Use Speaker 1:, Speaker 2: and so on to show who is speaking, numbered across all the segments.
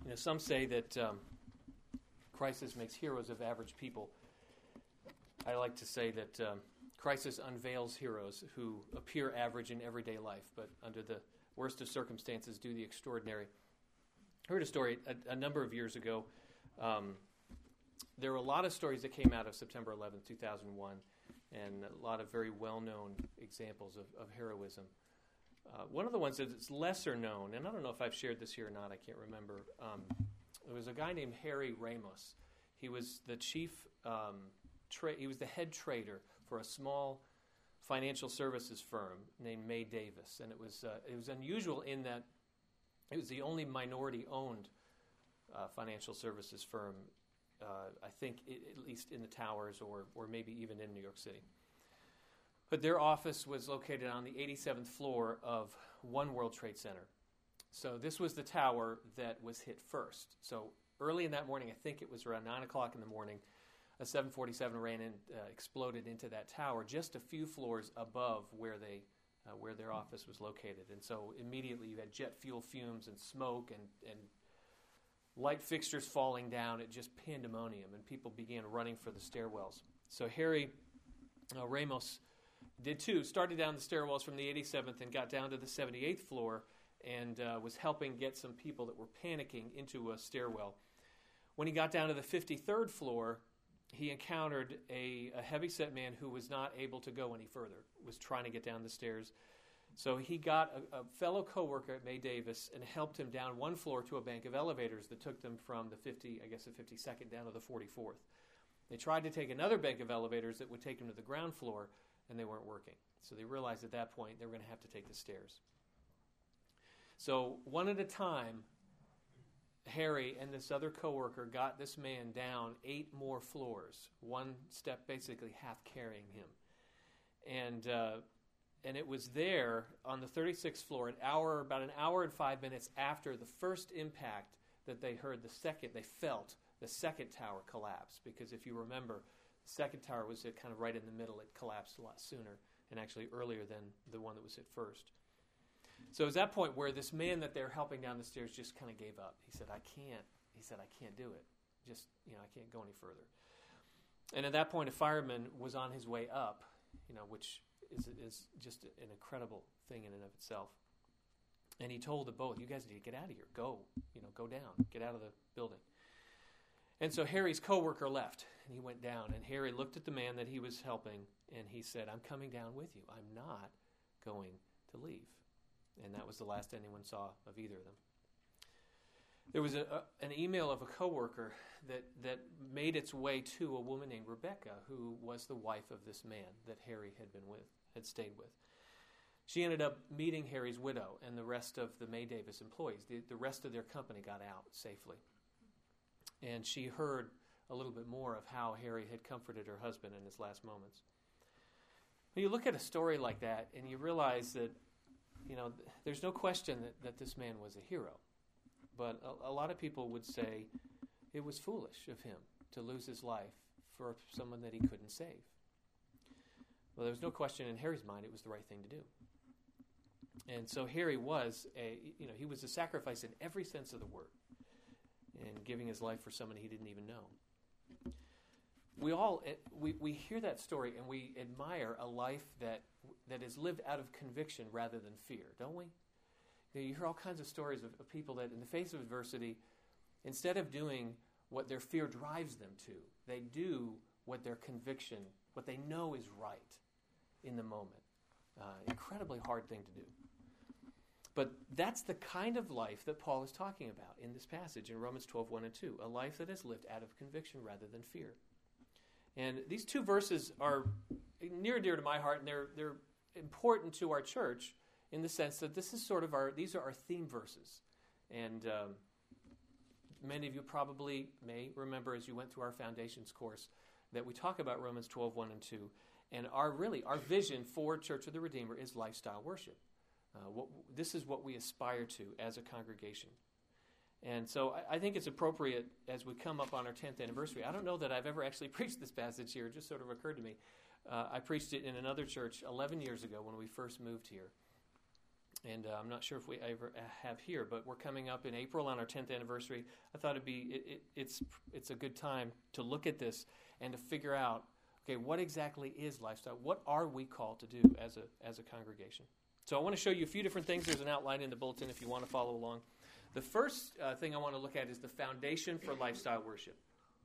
Speaker 1: Some say that crisis makes heroes of average people. I like to say that crisis unveils heroes who appear average in everyday life, but under the worst of circumstances do the extraordinary. I heard a story a number of years ago. There were a lot of stories that came out of September 11th, 2001, and a lot of very well-known examples of heroism. One of the ones that's lesser known, and I don't know if I've shared this here or not, I can't remember. There was a guy named Harry Ramos. He was the chief, he was the head trader for a small financial services firm named May Davis, and it was unusual in that it was the only minority-owned financial services firm, I think, at least in the towers or maybe even in New York City. But their office was located on the 87th floor of One World Trade Center. So this was the tower that was hit first. So early in that morning, I think it was around 9 o'clock in the morning, a 747 ran in, exploded into that tower just a few floors above where their office was located. And so immediately you had jet fuel fumes and smoke and light fixtures falling down. It just pandemonium, and people began running for the stairwells. So Harry Ramos did too, started down the stairwells from the 87th and got down to the 78th floor and was helping get some people that were panicking into a stairwell. When he got down to the 53rd floor, he encountered a heavyset man who was not able to go any further, was trying to get down the stairs. So he got a fellow coworker at May Davis and helped him down one floor to a bank of elevators that took them from the 52nd down to the 44th. They tried to take another bank of elevators that would take them to the ground floor, and they weren't working. So they realized at that point they were going to have to take the stairs. So one at a time, Harry and this other coworker got this man down 8 more floors, one step basically half carrying him. And it was there on the 36th floor, about an hour and 5 minutes after the first impact that they felt the second tower collapse. Because if you remember, the second tower was kind of right in the middle. It collapsed a lot sooner and actually earlier than the one that was hit first. So it was that point where this man that they're helping down the stairs just kind of gave up. He said, I can't do it. I can't go any further. And at that point, a fireman was on his way up, which is just an incredible thing in and of itself. And he told the both, you guys need to get out of here. Go down. Get out of the building. And so Harry's coworker left, and he went down. And Harry looked at the man that he was helping, and he said, I'm coming down with you. I'm not going to leave. And that was the last anyone saw of either of them. There was an email of a coworker that made its way to a woman named Rebecca, who was the wife of this man that Harry had stayed with. She ended up meeting Harry's widow and the rest of the May Davis employees. The rest of their company got out safely. And she heard a little bit more of how Harry had comforted her husband in his last moments. When you look at a story like that and you realize that, there's no question that this man was a hero. But a lot of people would say it was foolish of him to lose his life for someone that he couldn't save. Well, there was no question in Harry's mind it was the right thing to do. And so Harry was he was a sacrifice in every sense of the word, and giving his life for someone he didn't even know. We hear that story and we admire a life that is lived out of conviction rather than fear, don't we? You hear all kinds of stories of people that in the face of adversity, instead of doing what their fear drives them to, they do what their conviction, what they know is right in the moment. Incredibly hard thing to do. But that's the kind of life that Paul is talking about in this passage in Romans 12:1 and 2, a life that is lived out of conviction rather than fear. And these two verses are near and dear to my heart, and they're important to our church in the sense that this is these are our theme verses. And many of you probably may remember as you went through our foundations course that we talk about Romans 12:1 and 2. And our vision for Church of the Redeemer is lifestyle worship. This is what we aspire to as a congregation. And so I think it's appropriate as we come up on our 10th anniversary. I don't know that I've ever actually preached this passage here. It just sort of occurred to me. I preached it in another church 11 years ago when we first moved here. And I'm not sure if we ever have here, but we're coming up in April on our 10th anniversary. I thought it's a good time to look at this and to figure out, okay, what exactly is lifestyle? What are we called to do as a congregation? So I want to show you a few different things. There's an outline in the bulletin if you want to follow along. The first thing I want to look at is the foundation for lifestyle worship,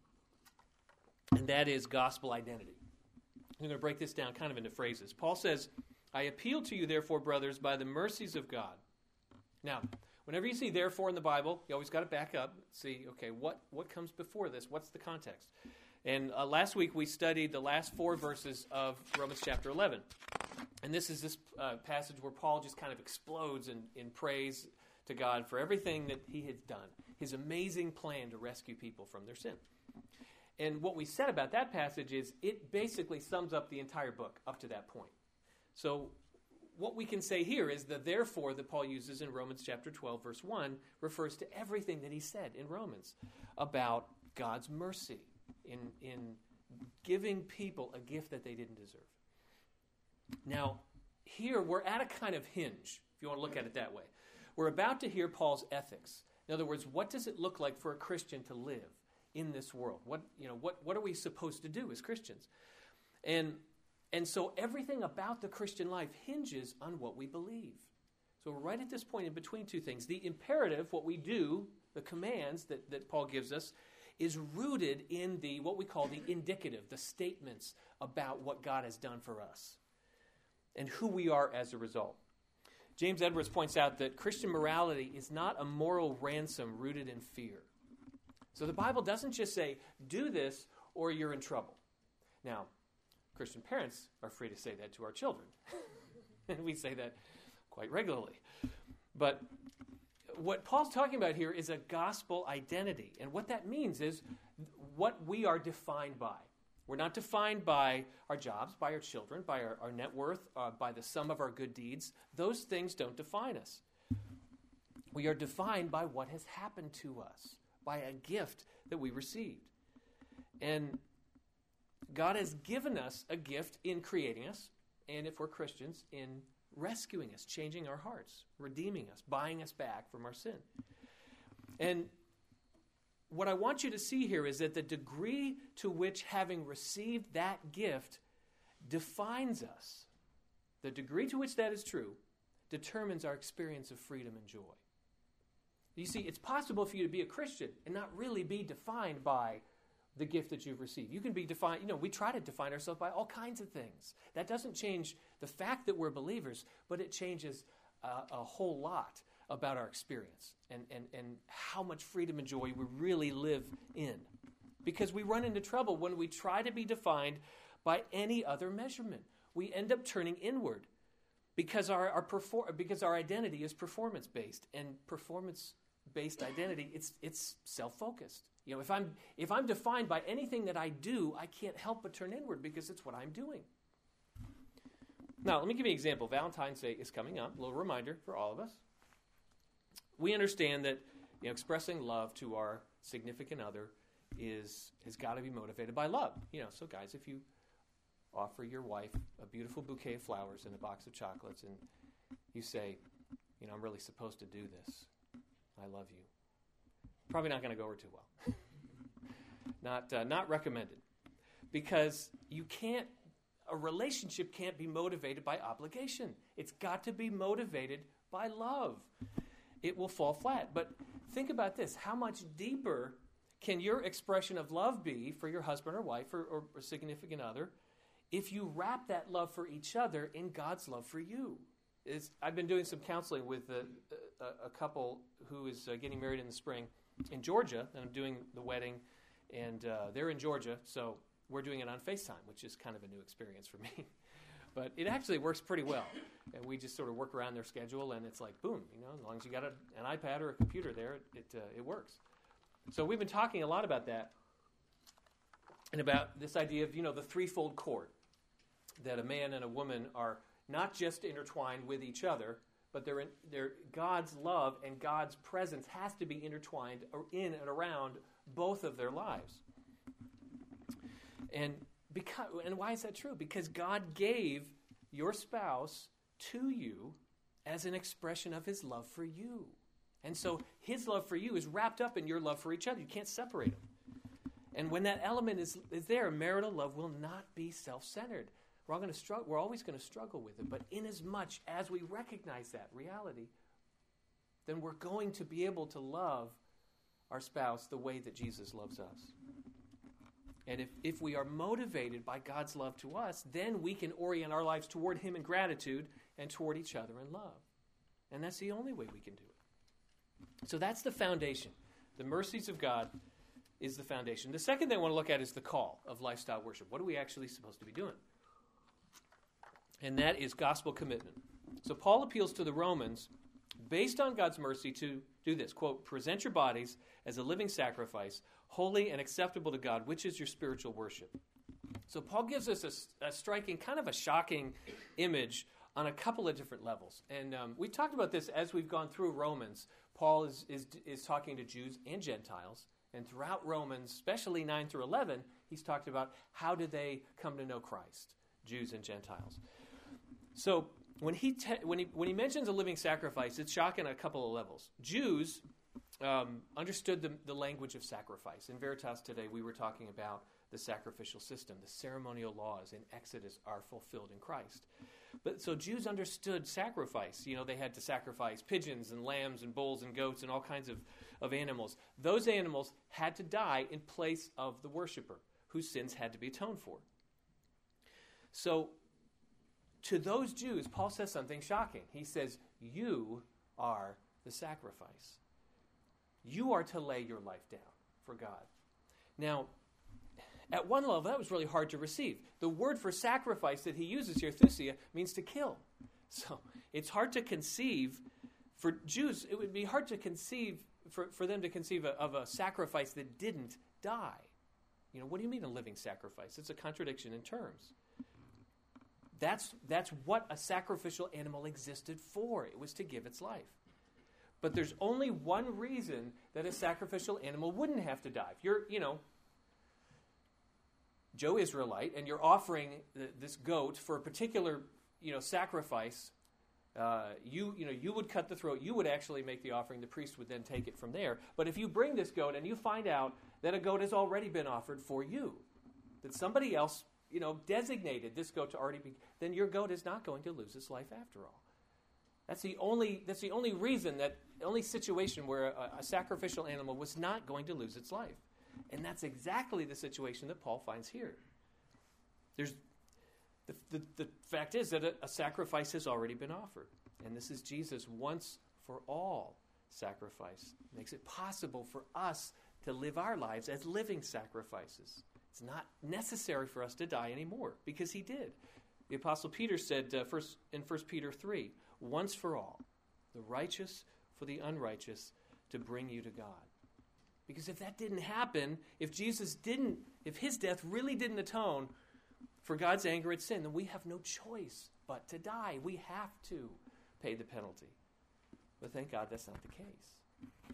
Speaker 1: and that is gospel identity. I'm going to break this down kind of into phrases. Paul says, I appeal to you, therefore, brothers, by the mercies of God. Now, whenever you see therefore in the Bible, you always got to back up, see, okay, what comes before this? What's the context? And last week we studied the last 4 verses of Romans chapter 11. And this is this passage where Paul just kind of explodes in praise to God for everything that he has done, his amazing plan to rescue people from their sin. And what we said about that passage is it basically sums up the entire book up to that point. So what we can say here is the therefore that Paul uses in Romans chapter 12, verse 1, refers to everything that he said in Romans about God's mercy in giving people a gift that they didn't deserve. Now, here we're at a kind of hinge, if you want to look at it that way. We're about to hear Paul's ethics. In other words, what does it look like for a Christian to live in this world? What are we supposed to do as Christians? And so everything about the Christian life hinges on what we believe. So we're right at this point in between two things. The imperative, what we do, the commands that Paul gives us, is rooted in what we call the indicative, the statements about what God has done for us and who we are as a result. James Edwards points out that Christian morality is not a moral ransom rooted in fear. So the Bible doesn't just say, do this or you're in trouble. Now, Christian parents are free to say that to our children. And we say that quite regularly. But what Paul's talking about here is a gospel identity. And what that means is what we are defined by. We're not defined by our jobs, by our children, by our net worth, by the sum of our good deeds. Those things don't define us. We are defined by what has happened to us, by a gift that we received. And God has given us a gift in creating us, and if we're Christians, in rescuing us, changing our hearts, redeeming us, buying us back from our sin. And what I want you to see here is that the degree to which having received that gift defines us, the degree to which that is true, determines our experience of freedom and joy. You see, it's possible for you to be a Christian and not really be defined by the gift that you've received. You can be defined, we try to define ourselves by all kinds of things. That doesn't change the fact that we're believers, but it changes a whole lot about our experience and how much freedom and joy we really live in. Because we run into trouble when we try to be defined by any other measurement. We end up turning inward because our identity is performance-based, and performance-based identity, it's self-focused. If I'm defined by anything that I do, I can't help but turn inward because it's what I'm doing. Now, let me give you an example. Valentine's Day is coming up. A little reminder for all of us. We understand that expressing love to our significant other has got to be motivated by love. So guys, if you offer your wife a beautiful bouquet of flowers and a box of chocolates, and you say, I'm really supposed to do this. I love you. Probably not going to go over too well. Not recommended. Because a relationship can't be motivated by obligation. It's got to be motivated by love. It will fall flat. But think about this. How much deeper can your expression of love be for your husband or wife or significant other if you wrap that love for each other in God's love for you? I've been doing some counseling with a couple who is getting married in the spring in Georgia, and I'm doing the wedding, and they're in Georgia, so we're doing it on FaceTime, which is kind of a new experience for me. But it actually works pretty well. And we just sort of work around their schedule, and it's like, boom, as long as you got an iPad or a computer there, it works. So we've been talking a lot about that and about this idea of, the threefold cord, that a man and a woman are not just intertwined with each other, but they're God's love and God's presence has to be intertwined in and around both of their lives. And why is that true? Because God gave your spouse to you as an expression of his love for you. And so his love for you is wrapped up in your love for each other. You can't separate them. And when that element is there, marital love will not be self-centered. We're always going to struggle with it. But inasmuch as we recognize that reality, then we're going to be able to love our spouse the way that Jesus loves us. And if we are motivated by God's love to us, then we can orient our lives toward him in gratitude and toward each other in love. And that's the only way we can do it. So that's the foundation. The mercies of God is the foundation. The second thing I want to look at is the call of lifestyle worship. What are we actually supposed to be doing? And that is gospel commitment. So Paul appeals to the Romans based on God's mercy to do this, quote, present your bodies as a living sacrifice, holy and acceptable to God, which is your spiritual worship. So Paul gives us a striking, kind of a shocking image on a couple of different levels. And we've talked about this as we've gone through Romans. Paul is talking to Jews and Gentiles. And throughout Romans, especially 9 through 11, he's talked about how do they come to know Christ, Jews and Gentiles. So when he mentions a living sacrifice, it's shocking on a couple of levels. Jews understood the language of sacrifice. In Veritas today, we were talking about the sacrificial system. The ceremonial laws in Exodus are fulfilled in Christ. But so Jews understood sacrifice. You know, they had to sacrifice pigeons and lambs and bulls and goats and all kinds of animals. Those animals had to die in place of the worshiper, whose sins had to be atoned for. So to those Jews, Paul says something shocking. He says, you are the sacrifice. You are to lay your life down for God. Now, at one level, that was really hard to receive. The word for sacrifice that he uses here, thusia, means to kill. So it's hard to conceive, for Jews, it would be hard to conceive, for them to conceive of a sacrifice that didn't die. You know, what do you mean a living sacrifice? It's a contradiction in terms. That's what a sacrificial animal existed for. It was to give its life. But there's only one reason that a sacrificial animal wouldn't have to die. If you're, Joe Israelite, and you're offering this goat for a particular, sacrifice, you would cut the throat. You would actually make the offering. The priest would then take it from there. But if you bring this goat and you find out that a goat has already been offered for you, that somebody else, designated this goat to already be, then your goat is not going to lose its life after all. That's the only reason, the only situation where a sacrificial animal was not going to lose its life. And that's exactly the situation that Paul finds here. There's the fact is that a sacrifice has already been offered. And this is Jesus' once for all sacrifice. It makes it possible for us to live our lives as living sacrifices. It's not necessary for us to die anymore because he did. The Apostle Peter said in 1 Peter 3, once for all, the righteous for the unrighteous, to bring you to God. Because if that didn't happen, if his death really didn't atone for God's anger at sin, then we have no choice but to die. We have to pay the penalty. But thank God that's not the case.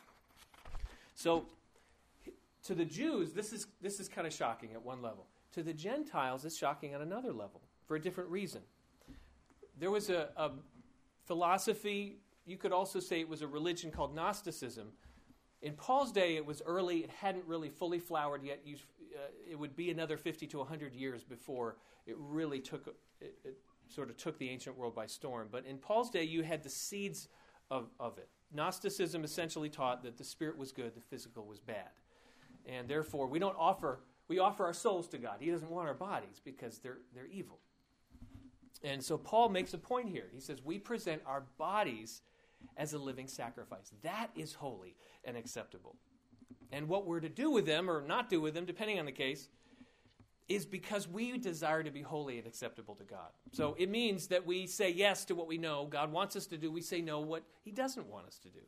Speaker 1: So, to the Jews, this is kind of shocking at one level. To the Gentiles, it's shocking at another level for a different reason. There was a philosophy, you could also say it was a religion called Gnosticism. In Paul's day, it was early. It hadn't really fully flowered yet. It would be another 50 to 100 years before it really it sort of took the ancient world by storm. But in Paul's day, you had the seeds of it. Gnosticism essentially taught that the spirit was good, the physical was bad. And therefore, we offer our souls to God. He doesn't want our bodies because they're evil. And so Paul makes a point here. He says, we present our bodies as a living sacrifice. That is holy and acceptable. And what we're to do with them or not do with them, depending on the case, is because we desire to be holy and acceptable to God. So it means that we say yes to what we know God wants us to do. We say no what he doesn't want us to do.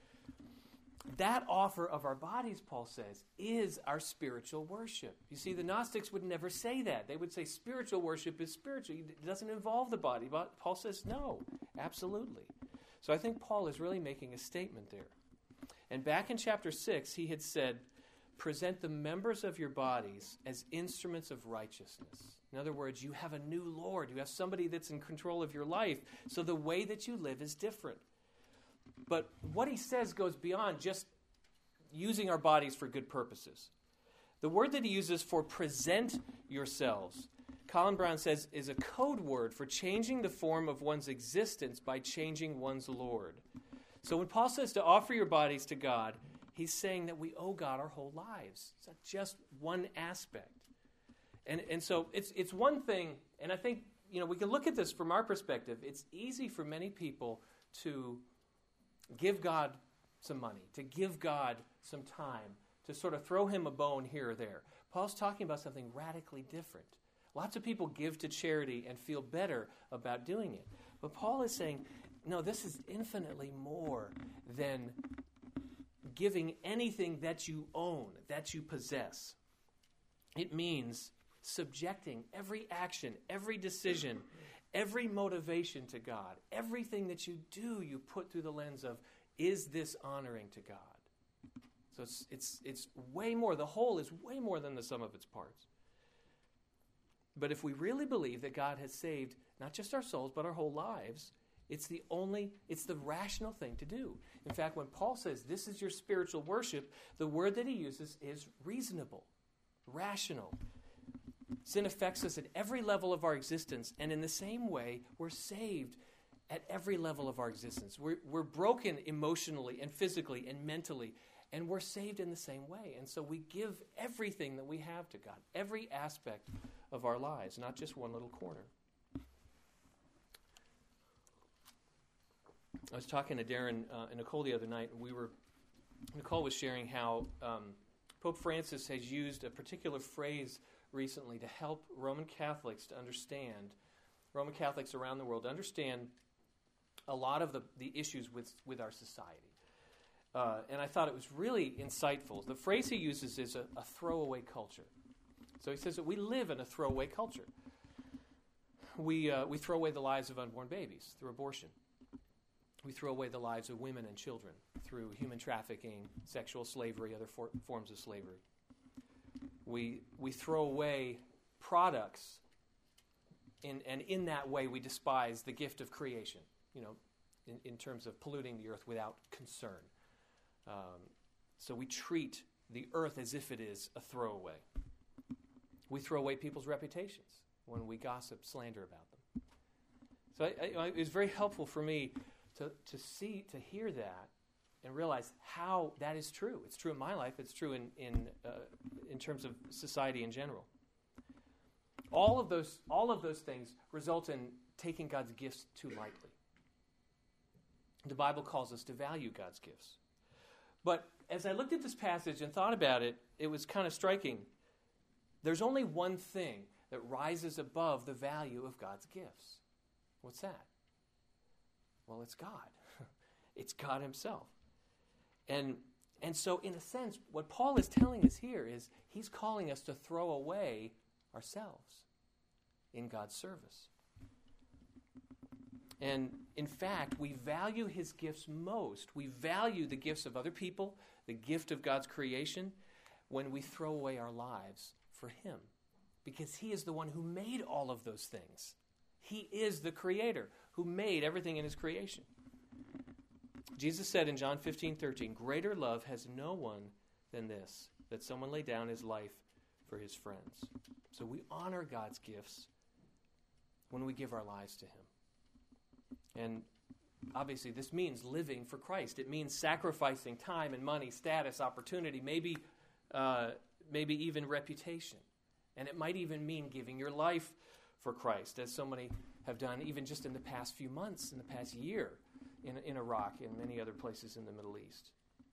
Speaker 1: That offer of our bodies, Paul says, is our spiritual worship. You see, the Gnostics would never say that. They would say spiritual worship is spiritual. It doesn't involve the body. But Paul says no, absolutely. So I think Paul is really making a statement there. And back in chapter 6, he had said, present the members of your bodies as instruments of righteousness. In other words, you have a new Lord. You have somebody that's in control of your life. So the way that you live is different. But what he says goes beyond just using our bodies for good purposes. The word that he uses for present yourselves, Colin Brown says, is a code word for changing the form of one's existence by changing one's Lord. So when Paul says to offer your bodies to God, he's saying that we owe God our whole lives. It's not just one aspect. And so it's one thing, and I think, we can look at this from our perspective. It's easy for many people to give God some money, to give God some time, to sort of throw him a bone here or there. Paul's talking about something radically different. Lots of people give to charity and feel better about doing it. But Paul is saying, no, this is infinitely more than giving anything that you own, that you possess. It means subjecting every action, every decision, every motivation to God. Everything that you do, you put through the lens of, is this honoring to God? So it's way more. The whole is way more than the sum of its parts. But if we really believe that God has saved not just our souls, but our whole lives, it's the rational thing to do. In fact, when Paul says this is your spiritual worship, the word that he uses is reasonable, rational. Sin affects us at every level of our existence, and in the same way, we're saved at every level of our existence. We're broken emotionally and physically and mentally, and we're saved in the same way. And so we give everything that we have to God, every aspect of our lives, not just one little corner. I was talking to Darren and Nicole the other night, and Nicole was sharing how Pope Francis has used a particular phrase recently to help Roman Catholics around the world, to understand a lot of the issues with our society. And I thought it was really insightful. The phrase he uses is a throwaway culture. So he says that we live in a throwaway culture. We throw away the lives of unborn babies through abortion. We throw away the lives of women and children through human trafficking, sexual slavery, other forms of slavery. We throw away products, and in that way we despise the gift of creation, in terms of polluting the earth without concern. So we treat the earth as if it is a throwaway. We throw away people's reputations when we gossip, slander about them. So it was very helpful for me to hear that and realize how that is true. It's true in my life. It's true in terms of society in general. All of those things result in taking God's gifts too lightly. The Bible calls us to value God's gifts. But as I looked at this passage and thought about it, it was kind of striking. There's only one thing that rises above the value of God's gifts. What's that? Well, it's God. It's God himself. And so, in a sense, what Paul is telling us here is he's calling us to throw away ourselves in God's service. And in fact, we value his gifts most. We value the gifts of other people, the gift of God's creation, when we throw away our lives for him. Because he is the one who made all of those things. He is the creator who made everything in his creation. Jesus said in John 15:13, "Greater love has no one than this, that someone lay down his life for his friends." So we honor God's gifts when we give our lives to him. And obviously this means living for Christ. It means sacrificing time and money, status, opportunity, maybe even reputation. And it might even mean giving your life for Christ, as so many have done even just in the past few months, in the past year, in Iraq and many other places in the Middle East.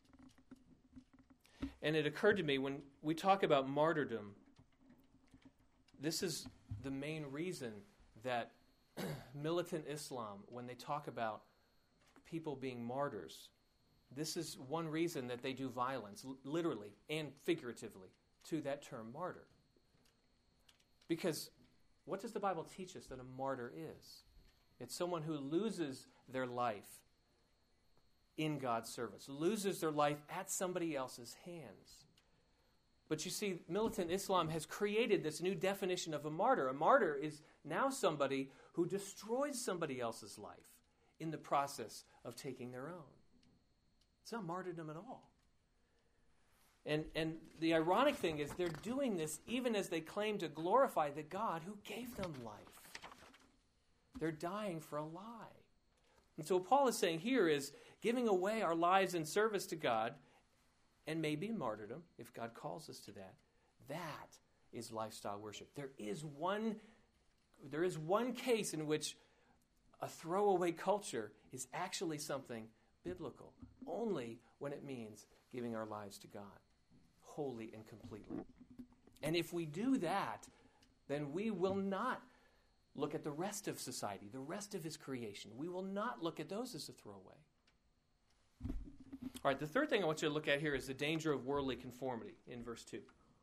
Speaker 1: And it occurred to me, when we talk about martyrdom, this is the main reason that militant Islam, when they talk about people being martyrs, this is one reason that they do violence, literally and figuratively, to that term martyr. Because what does the Bible teach us that a martyr is? It's someone who loses their life in God's service, loses their life at somebody else's hands. But you see, militant Islam has created this new definition of a martyr. A martyr is now somebody who destroys somebody else's life in the process of taking their own. It's not martyrdom at all. And the ironic thing is they're doing this even as they claim to glorify the God who gave them life. They're dying for a lie. And so what Paul is saying here is giving away our lives in service to God, and maybe martyrdom, if God calls us to that, that is lifestyle worship. There is one case in which a throwaway culture is actually something biblical, only when it means giving our lives to God, wholly and completely. And if we do that, then we will not look at the rest of society, the rest of his creation. We will not look at those as a throwaway. All right, the third thing I want you to look at here is the danger of worldly conformity in verse 2.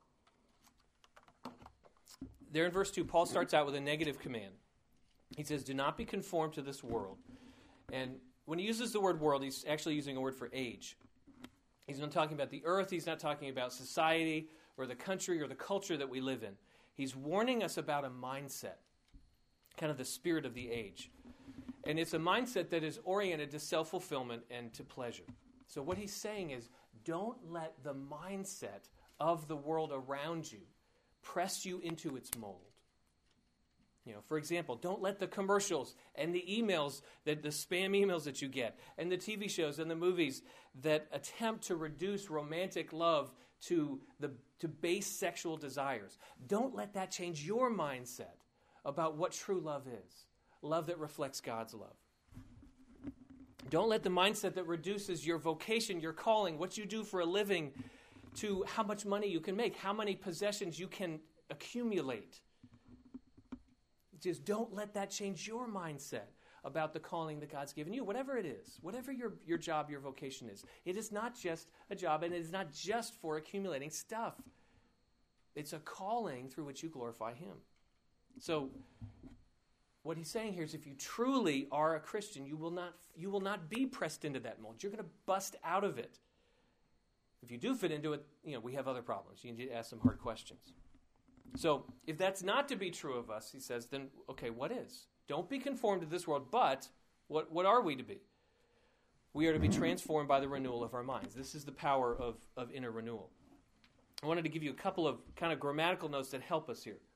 Speaker 1: There in verse 2, Paul starts out with a negative command. He says, do not be conformed to this world. And when he uses the word world, he's actually using a word for age. He's not talking about the earth. He's not talking about society or the country or the culture that we live in. He's warning us about a mindset, kind of the spirit of the age. And it's a mindset that is oriented to self-fulfillment and to pleasure. So what he's saying is, don't let the mindset of the world around you press you into its mold. For example, don't let the commercials and the emails, the spam emails that you get, and the TV shows and the movies that attempt to reduce romantic love to base sexual desires. Don't let that change your mindset about what true love is, love that reflects God's love. Don't let the mindset that reduces your vocation, your calling, what you do for a living, to how much money you can make, how many possessions you can accumulate. Just don't let that change your mindset about the calling that God's given you, whatever it is, whatever your job, your vocation is. It is not just a job, and it is not just for accumulating stuff. It's a calling through which you glorify Him. So what he's saying here is if you truly are a Christian, you will not be pressed into that mold. You're going to bust out of it. If you do fit into it, we have other problems. You need to ask some hard questions. So if that's not to be true of us, he says, then, okay, what is? Don't be conformed to this world, but what are we to be? We are to be transformed by the renewal of our minds. This is the power of inner renewal. I wanted to give you a couple of kind of grammatical notes that help us here.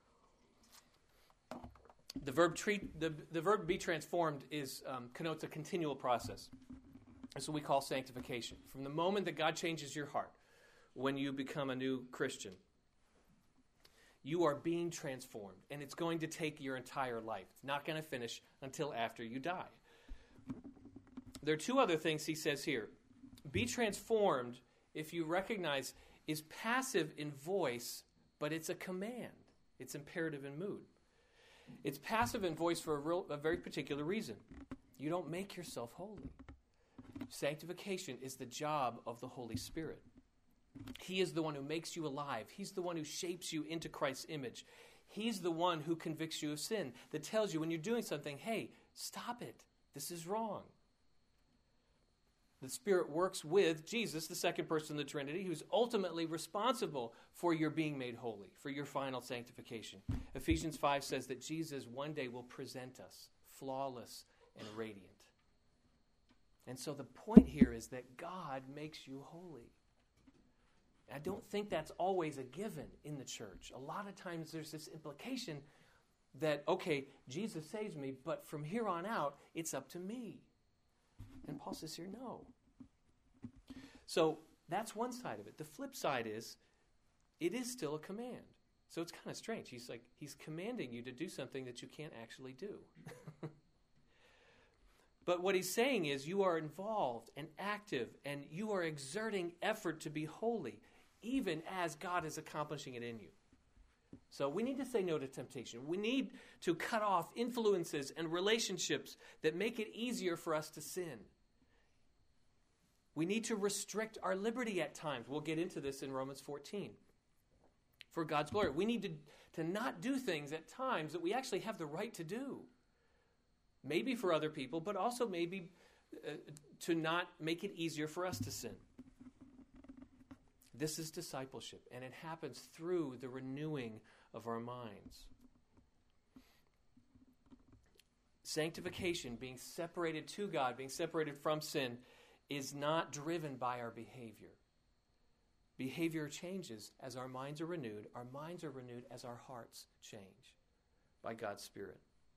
Speaker 1: The verb be transformed connotes a continual process. That's what we call sanctification. From the moment that God changes your heart, when you become a new Christian, you are being transformed, and it's going to take your entire life. It's not going to finish until after you die. There are two other things he says here. Be transformed, if you recognize, is passive in voice, but it's a command. It's imperative in mood. It's passive in voice for a very particular reason. You don't make yourself holy. Sanctification is the job of the Holy Spirit. He is the one who makes you alive. He's the one who shapes you into Christ's image. He's the one who convicts you of sin, that tells you when you're doing something, hey, stop it. This is wrong. The Spirit works with Jesus, the second person of the Trinity, who's ultimately responsible for your being made holy, for your final sanctification. Ephesians 5 says that Jesus one day will present us flawless and radiant. And so the point here is that God makes you holy. I don't think that's always a given in the church. A lot of times there's this implication that, okay, Jesus saves me, but from here on out, it's up to me. And Paul says here, no. So that's one side of it. The flip side is, it is still a command. So it's kind of strange. He's commanding you to do something that you can't actually do. But what he's saying is you are involved and active, and you are exerting effort to be holy, even as God is accomplishing it in you. So we need to say no to temptation. We need to cut off influences and relationships that make it easier for us to sin. We need to restrict our liberty at times. We'll get into this in Romans 14. For God's glory. We need to not do things at times that we actually have the right to do. Maybe for other people, but also maybe to not make it easier for us to sin. This is discipleship, and it happens through the renewing of our minds. Sanctification, being separated to God, being separated from sin, is not driven by our behavior. Behavior changes as our minds are renewed. Our minds are renewed as our hearts change by God's Spirit.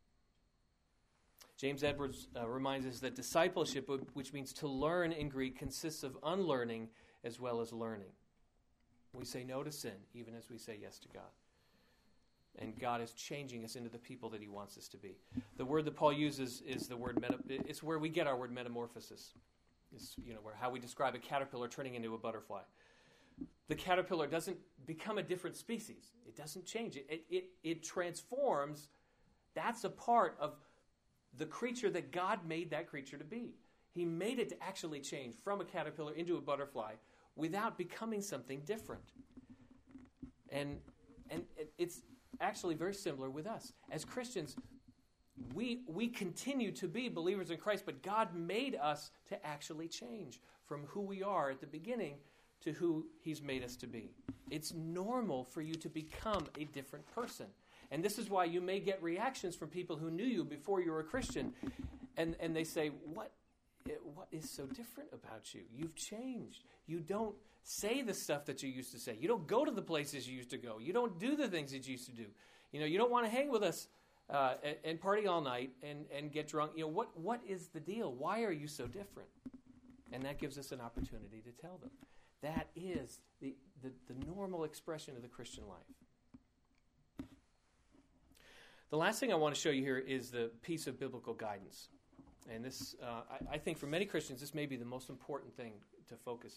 Speaker 1: James Edwards reminds us that discipleship, which means to learn in Greek, consists of unlearning as well as learning. We say no to sin, even as we say yes to God. And God is changing us into the people that he wants us to be. The word that Paul uses is the word it's where we get our word metamorphosis. It's, where how we describe a caterpillar turning into a butterfly. The caterpillar doesn't become a different species. It doesn't change. It transforms. That's a part of the creature that God made that creature to be. He made it to actually change from a caterpillar into a butterfly without becoming something different. And it's actually very similar with us. As Christians, we continue to be believers in Christ, but God made us to actually change from who we are at the beginning to who he's made us to be. It's normal for you to become a different person. And this is why you may get reactions from people who knew you before you were a Christian. And they say, what is so different about you? You've changed. You don't say the stuff that you used to say. You don't go to the places you used to go. You don't do the things that you used to do. You don't want to hang with us and party all night and get drunk. What is the deal? Why are you so different? And that gives us an opportunity to tell them. That is the normal expression of the Christian life. The last thing I want to show you here is the piece of biblical guidance. And this, I think for many Christians, this may be the most important thing to focus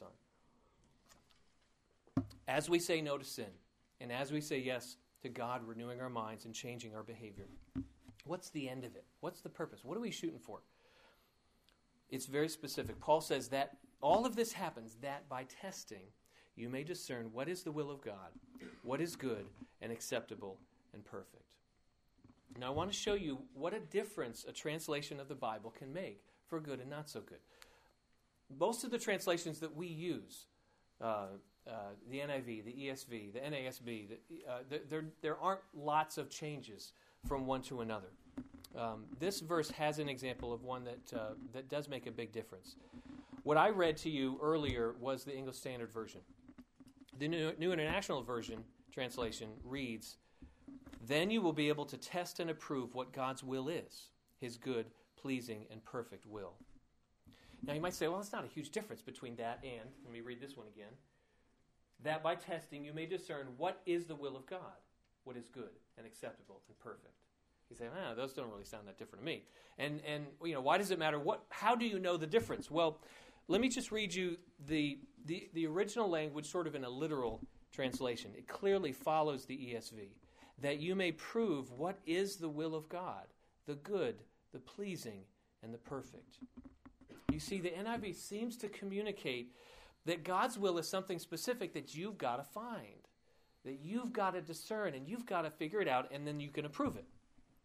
Speaker 1: on. As we say no to sin, and as we say yes to God renewing our minds and changing our behavior, what's the end of it? What's the purpose? What are we shooting for? It's very specific. Paul says that all of this happens that by testing you may discern what is the will of God, what is good and acceptable and perfect. Now I want to show you what a difference a translation of the Bible can make for good and not so good. Most of the translations that we use, the NIV, the ESV, the NASB, there aren't lots of changes from one to another. This verse has an example of one that does make a big difference. What I read to you earlier was the English Standard Version. The New International Version translation reads, "Then you will be able to test and approve what God's will is, his good, pleasing, and perfect will." Now you might say, well, it's not a huge difference between that and, let me read this one again, "that by testing you may discern what is the will of God, what is good and acceptable and perfect." You say, those don't really sound that different to me. And why does it matter? How do you know the difference? Well, let me just read you the original language sort of in a literal translation. It clearly follows the ESV. "That you may prove what is the will of God, the good, the pleasing, and the perfect." You see, the NIV seems to communicate that God's will is something specific that you've got to find, that you've got to discern, and you've got to figure it out, and then you can approve it.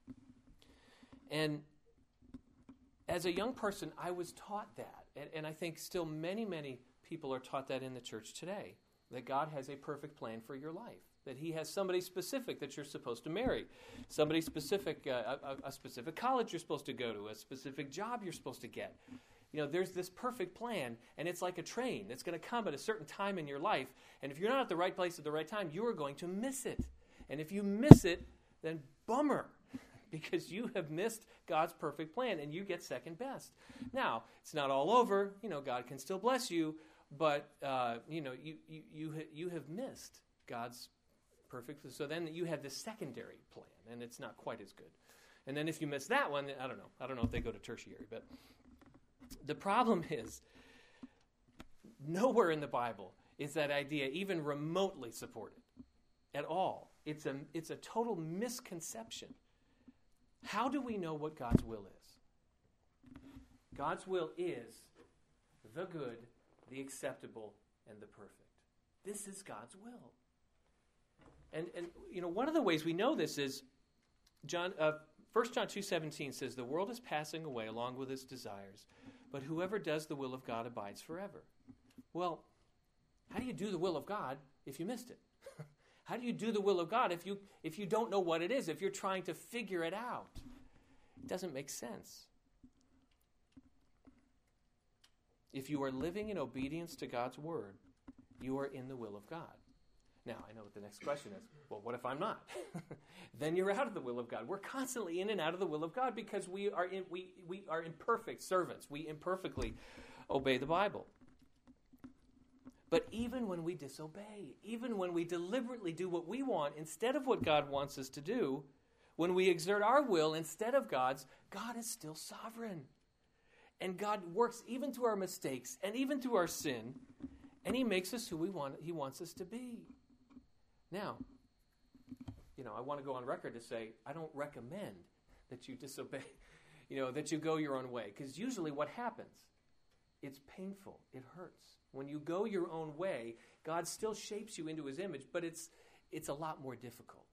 Speaker 1: And as a young person, I was taught that, and I think still many, many people are taught that in the church today, that God has a perfect plan for your life, that he has somebody specific that you're supposed to marry, somebody specific, a specific college you're supposed to go to, a specific job you're supposed to get. There's this perfect plan, and it's like a train that's going to come at a certain time in your life, and if you're not at the right place at the right time, you are going to miss it. And if you miss it, then bummer, because you have missed God's perfect plan, and you get second best. Now, it's not all over. God can still bless you, but you have missed God's perfect. So then you have this secondary plan, and it's not quite as good. And then if you miss that one, I don't know. I don't know if they go to tertiary, but the problem is nowhere in the Bible is that idea even remotely supported at all. It's a total misconception. How do we know what God's will is? God's will is the good, the acceptable, and the perfect. This is God's will. And one of the ways we know this is 1 John 2:17 says, "The world is passing away along with its desires, but whoever does the will of God abides forever." Well, How do you do the will of God if you missed it? How do you do the will of God if you don't know what it is, if you're trying to figure it out? It doesn't make sense. If you are living in obedience to God's word, you are in the will of God. Now, I know what the next question is. Well, what if I'm not? Then you're out of the will of God. We're constantly in and out of the will of God because we are imperfect servants. We imperfectly obey the Bible. But even when we disobey, even when we deliberately do what we want instead of what God wants us to do, when we exert our will instead of God's, God is still sovereign. And God works even through our mistakes and even through our sin, and He makes us who He wants us to be. Now, I want to go on record to say I don't recommend that you disobey, that you go your own way, because usually what happens, it's painful, it hurts. When you go your own way, God still shapes you into His image, but it's a lot more difficult.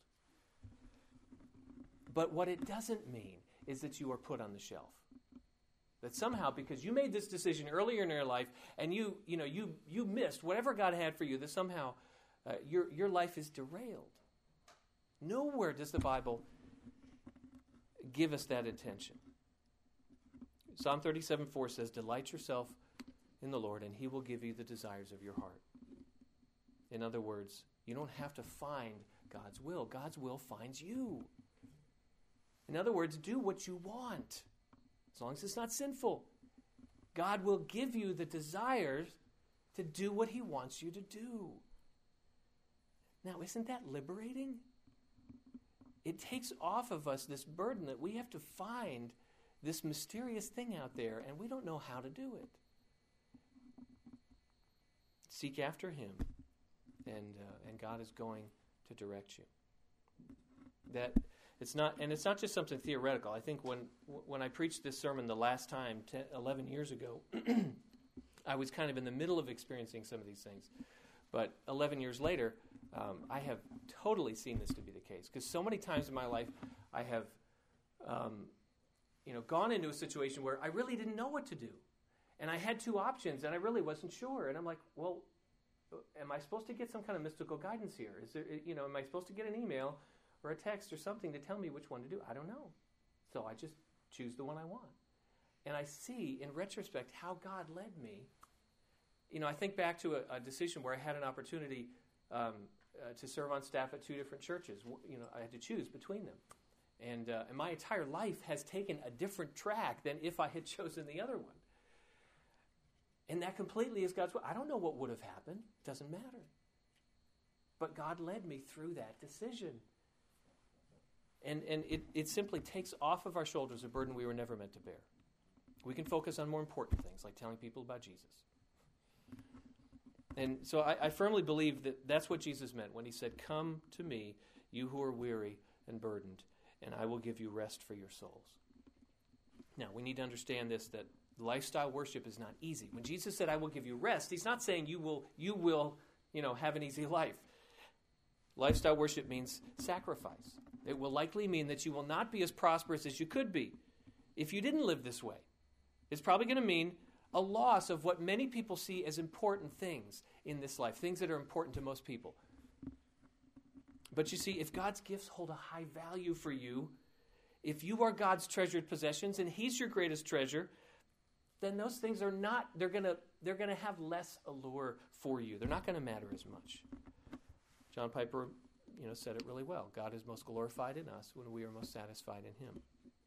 Speaker 1: But what it doesn't mean is that you are put on the shelf. That somehow, because you made this decision earlier in your life, and you missed whatever God had for you, that somehow your life is derailed. Nowhere does the Bible give us that intention. Psalm 37:4 says, "Delight yourself in the Lord, and He will give you the desires of your heart." In other words, you don't have to find God's will. God's will finds you. In other words, do what you want, as long as it's not sinful. God will give you the desires to do what He wants you to do. Now, isn't that liberating? It takes off of us this burden that we have to find this mysterious thing out there, and we don't know how to do it. Seek after Him, and God is going to direct you. It's not just something theoretical. I think when I preached this sermon the last time, 11 years ago, I was kind of in the middle of experiencing some of these things. But 11 years later, I have totally seen this to be the case. Because so many times in my life, I have gone into a situation where I really didn't know what to do. And I had two options, and I really wasn't sure. And I'm like, well, am I supposed to get some kind of mystical guidance here? Is there, am I supposed to get an email or a text or something to tell me which one to do? I don't know. So I just choose the one I want. And I see, in retrospect, how God led me. I think back to a decision where I had an opportunity to serve on staff at two different churches. I had to choose between them. And my entire life has taken a different track than if I had chosen the other one. And that completely is God's will. I don't know what would have happened. It doesn't matter. But God led me through that decision. And it simply takes off of our shoulders a burden we were never meant to bear. We can focus on more important things, like telling people about Jesus. And so I firmly believe that that's what Jesus meant when He said, "Come to me, you who are weary and burdened, and I will give you rest for your souls." Now, we need to understand this, that lifestyle worship is not easy. When Jesus said, "I will give you rest," He's not saying you will have an easy life. Lifestyle worship means sacrifice. It will likely mean that you will not be as prosperous as you could be if you didn't live this way. It's probably going to mean a loss of what many people see as important things in this life, things that are important to most people. But you see, if God's gifts hold a high value for you, if you are God's treasured possessions and He's your greatest treasure, then those things are not, they're going to have less allure for you. They're not going to matter as much. John Piper, said it really well. God is most glorified in us when we are most satisfied in Him.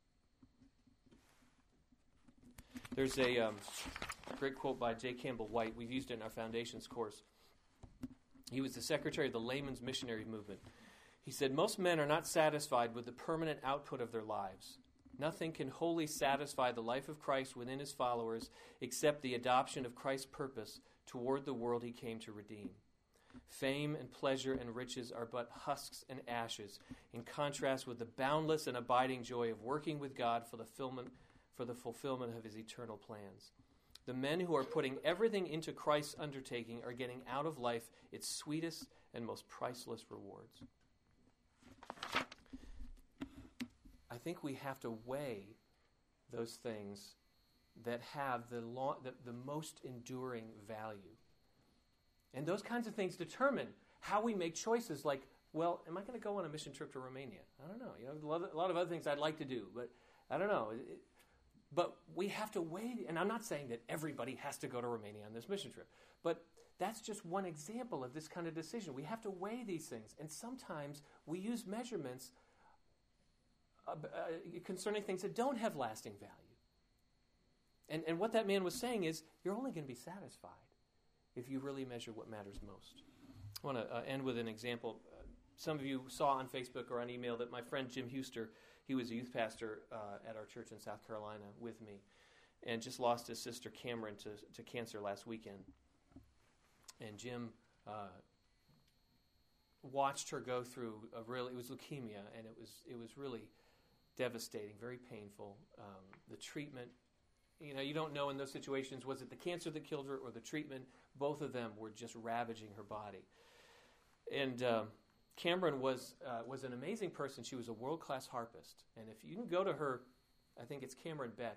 Speaker 1: There's a great quote by J. Campbell White. We've used it in our Foundations course. He was the secretary of the Layman's Missionary Movement. He said, "Most men are not satisfied with the permanent output of their lives. Nothing can wholly satisfy the life of Christ within His followers except the adoption of Christ's purpose toward the world He came to redeem. Fame and pleasure and riches are but husks and ashes in contrast with the boundless and abiding joy of working with God for the fulfillment of His eternal plans. The men who are putting everything into Christ's undertaking are getting out of life its sweetest and most priceless rewards." I think we have to weigh those things that have the most enduring value. And those kinds of things determine how we make choices like, well, am I going to go on a mission trip to Romania? I don't know. A lot of other things I'd like to do, but I don't know. But we have to weigh, and I'm not saying that everybody has to go to Romania on this mission trip, but that's just one example of this kind of decision. We have to weigh these things, and sometimes we use measurements concerning things that don't have lasting value. And what that man was saying is, you're only going to be satisfied if you really measure what matters most. I want to end with an example. Some of you saw on Facebook or on email that my friend Jim Huster, he was a youth pastor at our church in South Carolina with me, and just lost his sister Cameron to cancer last weekend. And Jim watched her go through it was leukemia, and it was really devastating, very painful. The treatment, you don't know in those situations, was it the cancer that killed her or the treatment? Both of them were just ravaging her body. And Cameron was an amazing person. She was a world-class harpist. And if you can go to her, I think it's Cameron Beck,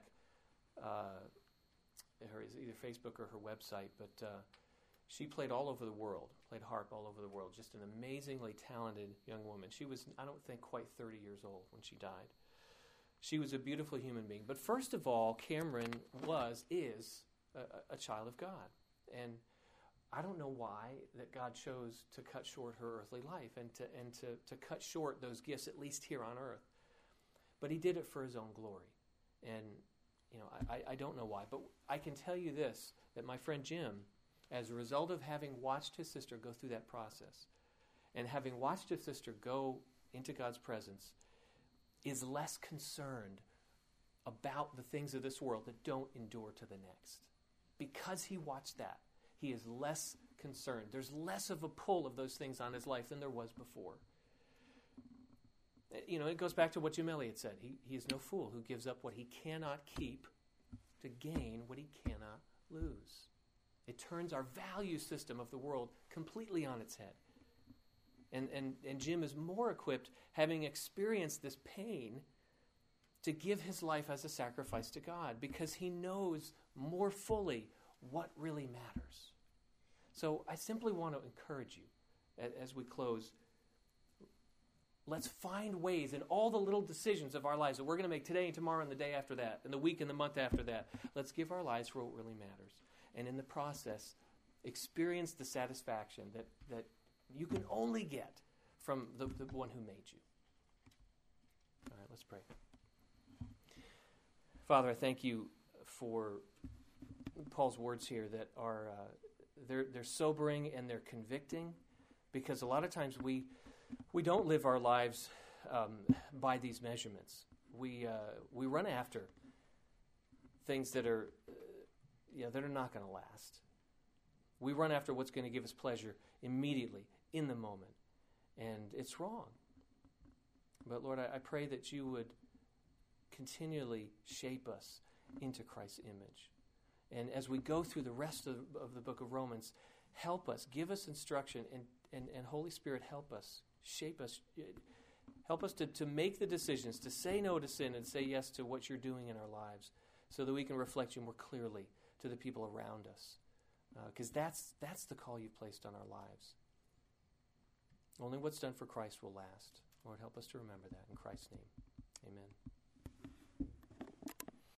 Speaker 1: her either Facebook or her website, but she played all over the world, played harp all over the world. Just an amazingly talented young woman. She was, I don't think, quite 30 years old when she died. She was a beautiful human being. But first of all, Cameron is a child of God. And I don't know why that God chose to cut short her earthly life and to cut short those gifts, at least here on earth. But he did it for his own glory. And, I don't know why. But I can tell you this, that my friend Jim, as a result of having watched his sister go through that process and having watched his sister go into God's presence, is less concerned about the things of this world that don't endure to the next. Because he watched that, he is less concerned. There's less of a pull of those things on his life than there was before. It goes back to what Jim Elliot said. He is no fool who gives up what he cannot keep to gain what he cannot lose. It turns our value system of the world completely on its head. And Jim is more equipped, having experienced this pain, to give his life as a sacrifice to God because he knows more fully what really matters. So I simply want to encourage you as we close. Let's find ways in all the little decisions of our lives that we're going to make today and tomorrow and the day after that and the week and the month after that. Let's give our lives for what really matters. And in the process, experience the satisfaction that you can only get from the one who made you. All right, let's pray. Father, I thank you for Paul's words here that are they're sobering and they're convicting, because a lot of times we don't live our lives by these measurements. We run after things that are not going to last. We run after what's going to give us pleasure immediately, in the moment. And it's wrong. But Lord, I pray that you would continually shape us into Christ's image. And as we go through the rest of the book of Romans, help us, give us instruction, and Holy Spirit, help us, shape us, help us to make the decisions, to say no to sin and say yes to what you're doing in our lives, so that we can reflect you more clearly to the people around us. Because that's the call you've placed on our lives. Only what's done for Christ will last. Lord, help us to remember that. In Christ's name, amen.